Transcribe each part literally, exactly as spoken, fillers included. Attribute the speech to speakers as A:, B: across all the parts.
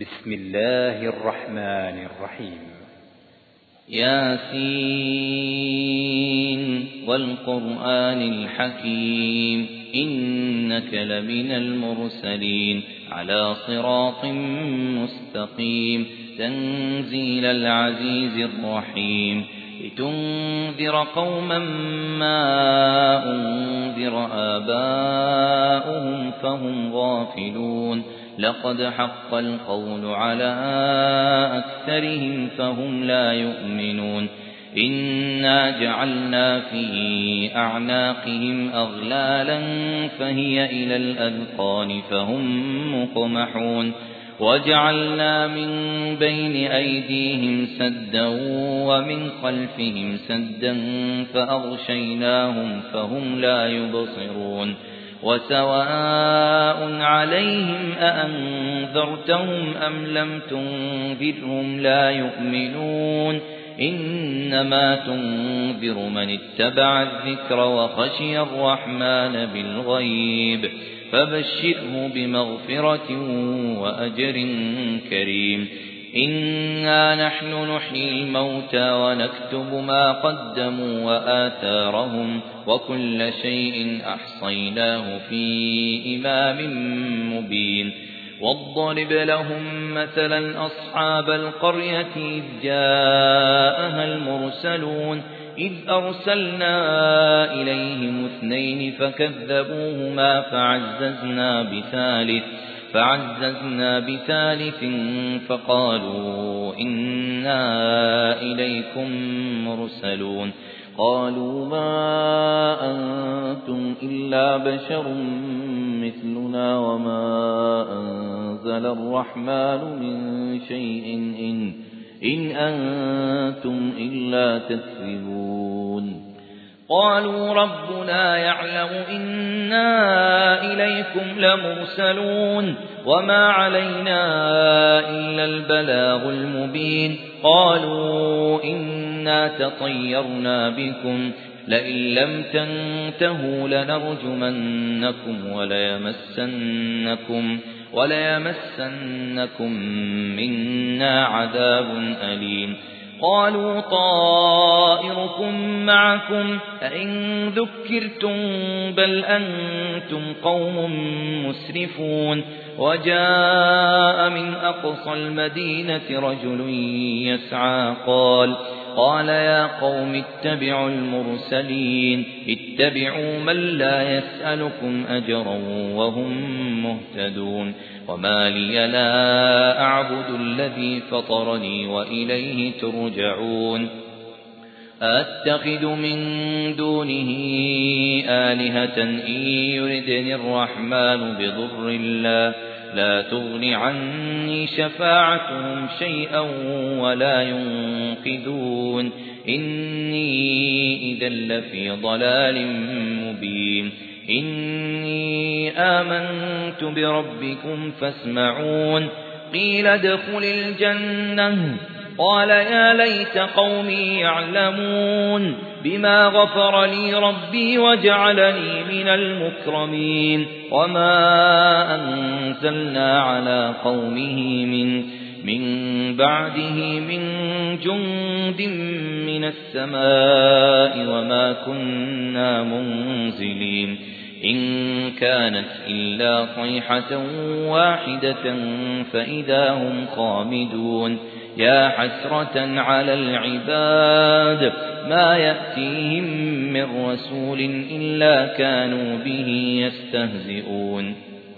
A: بسم الله الرحمن الرحيم.
B: ياسين والقرآن الحكيم إنك لمن المرسلين على صراط مستقيم تنزيل العزيز الرحيم لتنذر قوما ما أنذر آباؤهم فهم غافلون لقد حق القول على أكثرهم فهم لا يؤمنون إنا جعلنا في أعناقهم أغلالا فهي إلى الأذقان فهم مقمحون وجعلنا من بين أيديهم سدا ومن خلفهم سدا فأغشيناهم فهم لا يبصرون وسواء عليهم أأنذرتهم أم لم تنذرهم لا يؤمنون إنما تنذر من اتبع الذكر وخشي الرحمن بالغيب فبشره بمغفرة وأجر كريم إنا نحن نحيي الموتى ونكتب ما قدموا وآثارهم وكل شيء أحصيناه في إمام مبين واضرب لهم مثلا أصحاب القرية إذ جاءها المرسلون إذ أرسلنا إليهم اثنين فكذبوهما فعززنا بثالث فعززنا بثالث فقالوا إنا إليكم مرسلون قالوا ما أنتم إلا بشر مثلنا وما أنزل الرحمن من شيء إن, إن أنتم إلا تكذبون قالوا ربنا يعلم إنا إليكم لمرسلون وما علينا إلا البلاغ المبين قالوا إنا تطيرنا بكم لئن لم تنتهوا لنرجمنكم وليمسنكم وليمسنكم منا عذاب أليم قالوا طائركم معكم أئن ذكرتم بل أنتم قوم مسرفون وجاء من أقصى المدينة رجل يسعى قال قال يا قوم اتبعوا المرسلين اتبعوا من لا يسألكم أجرا وهم مهتدون وما لي لا أعبد الذي فطرني وإليه ترجعون أتخذ من دونه آلهة إن يردني الرحمن بضر لا لا تغن عني شفاعتهم شيئا ولا ينقذون إني إذا لفي ضلال مبين إني آمنت بربكم فاسمعون قيل ادخل الجنة قال يا ليت قومي يعلمون بما غفر لي ربي وجعلني من المكرمين وما أنزلنا على قومه من من بعده من جند من السماء وما كنا منزلين إن كانت إلا صيحة واحدة فإذا هم خامدون يا حسرة على العباد ما يأتيهم من رسول إلا كانوا به يستهزئون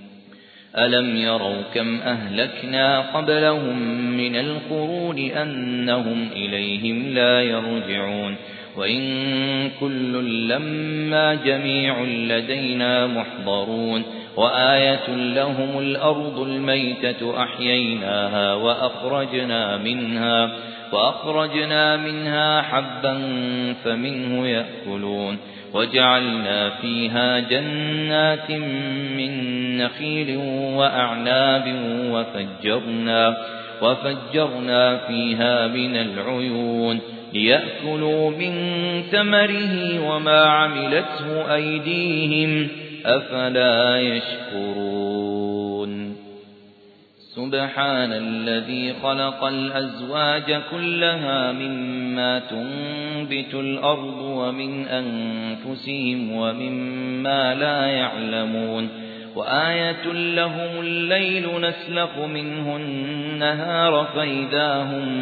B: ألم يروا كم أهلكنا قبلهم من القرون أنهم إليهم لا يرجعون وإن كل لما جميع لدينا محضرون وآية لهم الأرض الميتة أحييناها وأخرجنا منها وأخرجنا منها حبا فمنه يأكلون وجعلنا فيها جنات من نخيل وأعناب وفجرنا وفجرنا فيها من العيون ليأكلوا من ثمره وما عملته أيديهم أفلا يشكرون سبحان الذي خلق الأزواج كلها مما تنبت الأرض ومن أنفسهم ومما لا يعلمون وآية لهم الليل نسلخ منه النهار فإذا هم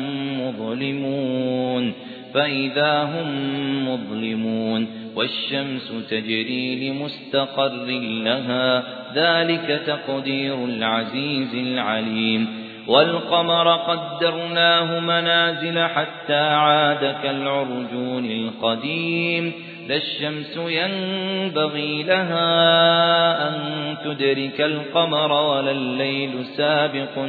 B: مظلمون فإذا هم مظلمون والشمس تجري لمستقر لها ذلك تقدير العزيز العليم والقمر قدرناه منازل حتى عاد كالعرجون القديم لا الشمس ينبغي لها أن تدرك القمر ولا الليل سابق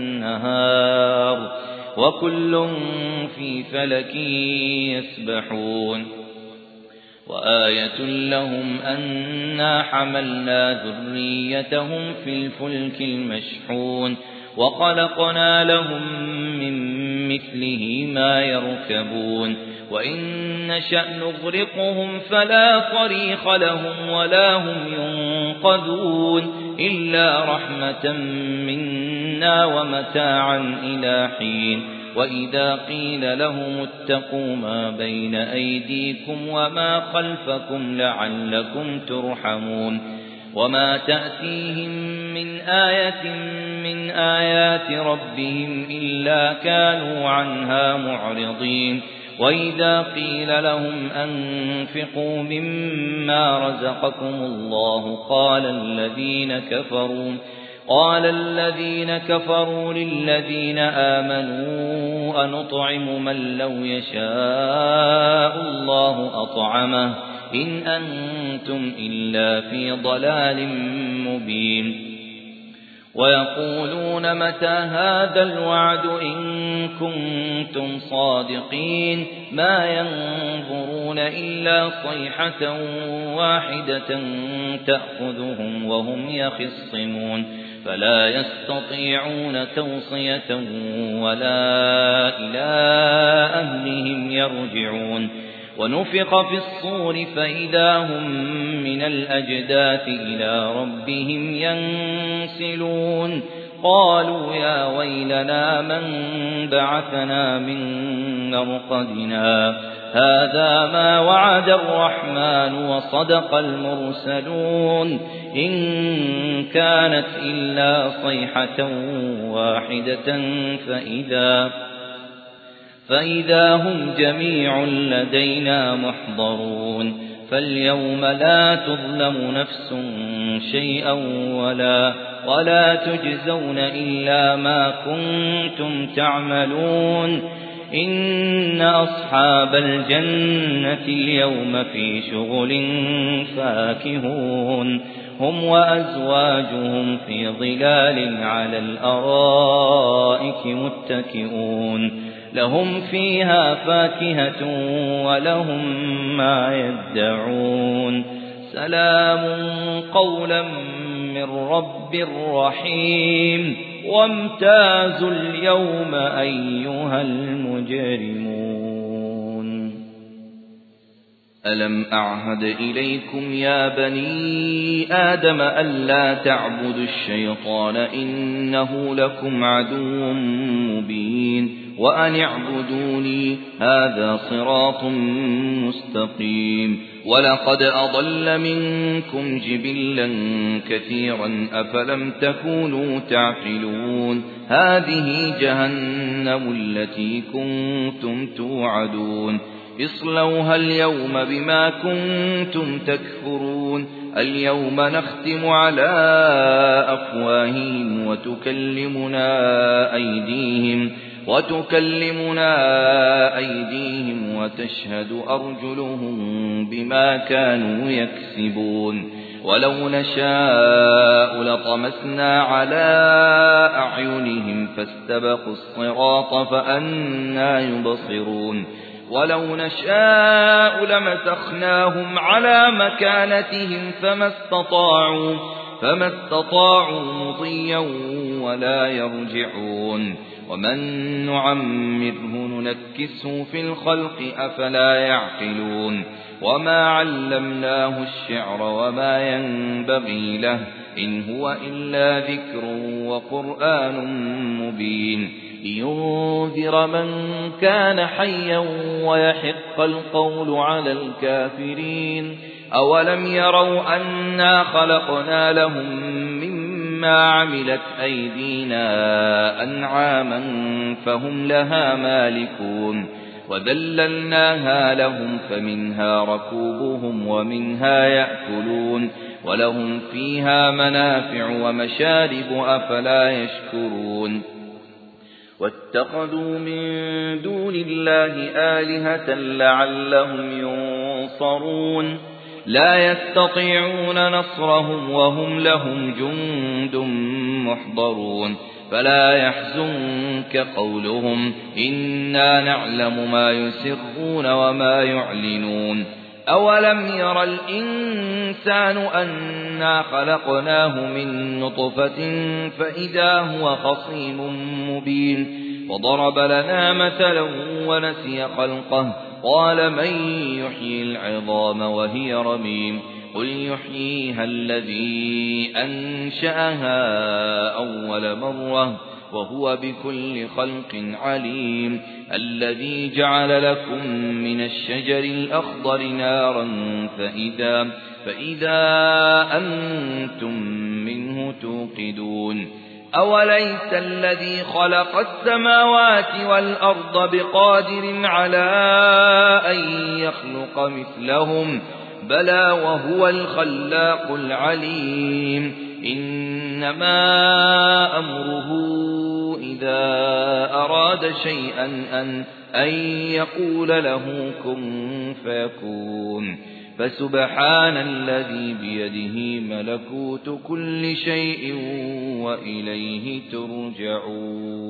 B: النهار وكل في فلك يسبحون وآية لهم أنا حملنا ذريتهم في الفلك المشحون وخلقنا لهم من مثله ما يركبون وإن نشأ نغرقهم فلا صريخ لهم ولا هم ينقذون إلا رحمة منا ومتاعا إلى حين وإذا قيل لهم اتقوا ما بين أيديكم وما خلفكم لعلكم ترحمون وما تأتيهم من آية من آيات ربهم إلا كانوا عنها معرضين وإذا قيل لهم أنفقوا مما رزقكم الله قال الذين كفروا قال الذين كفروا للذين آمنوا أنطعم من لو يشاء الله أطعمه إن أنتم إلا في ضلال مبين ويقولون متى هذا الوعد إن كنتم صادقين ما ينظرون إلا صيحة واحدة تأخذهم وهم يخصمون فلا يستطيعون توصية ولا إلى أهلهم يرجعون ونفخ في الصور فإذا هم من الأجداث إلى ربهم ينسلون قالوا يا ويلنا من بعثنا من مرقدنا هذا ما وعد الرحمن وصدق المرسلون إن كانت إلا صيحة واحدة فإذا فإذا هم جميع لدينا محضرون فاليوم لا تظلم نفس شيئا ولا ولا تجزون إلا ما كنتم تعملون إن أصحاب الجنة اليوم في شغل فاكهون هم وأزواجهم في ظلال على الأرائك متكئون لهم فيها فاكهة ولهم ما يدعون سلام قولا من رب رحيم وامتازوا اليوم أيها المجرمون ألم أعهد إليكم يا بني آدم ألا تعبدوا الشيطان إنه لكم عدو مبين وأن اعبدوني هذا صراط مستقيم ولقد أضل منكم جبلا كثيرا أفلم تكونوا تعقلون هذه جهنم التي كنتم توعدون اصلوها اليوم بما كنتم تكفرون اليوم نختم على أفواههم وتكلمنا أيديهم وتكلمنا أيديهم وتشهد أرجلهم بما كانوا يكسبون ولو نشاء لطمسنا على أعينهم فاستبقوا الصراط فأنى يبصرون ولو نشاء لمسخناهم على مكانتهم فما استطاعوا فما استطاعوا مضيا ولا يرجعون ومن نعمره ننكسه في الخلق أفلا يعقلون وما علمناه الشعر وما ينبغي له إن هو إلا ذكر وقرآن مبين لينذر من كان حيا ويحق القول على الكافرين أولم يروا أنا خلقنا لهم مما عملت أيدينا أنعاما فهم لها مالكون وذللناها لهم فمنها ركوبهم ومنها يأكلون ولهم فيها منافع ومشارب أفلا يشكرون واتخذوا من دون الله آلهة لعلهم ينصرون لا يستطيعون نصرهم وهم لهم جند محضرون فلا يحزنك قولهم إنا نعلم ما يسرون وما يعلنون أولم ير الإنسان أنا خلقناه من نطفة فإذا هو خصيم مبين وضرب لنا مثلا ونسي خلقه قال من يحيي العظام وهي رميم قل يحييها الذي أنشأها أول مرة وهو بكل خلق عليم الذي جعل لكم من الشجر الأخضر نارا فإذا, فإذا أنتم منه توقدون أوليس الذي خلق السماوات والأرض بقادر على أن يخلق مثلهم بلى وهو الخلاق العليم إنما أمره إذا أراد شيئا أن, أن يقول له كن فيكون فسبحان الذي بيده ملكوت كل شيء وإليه ترجعون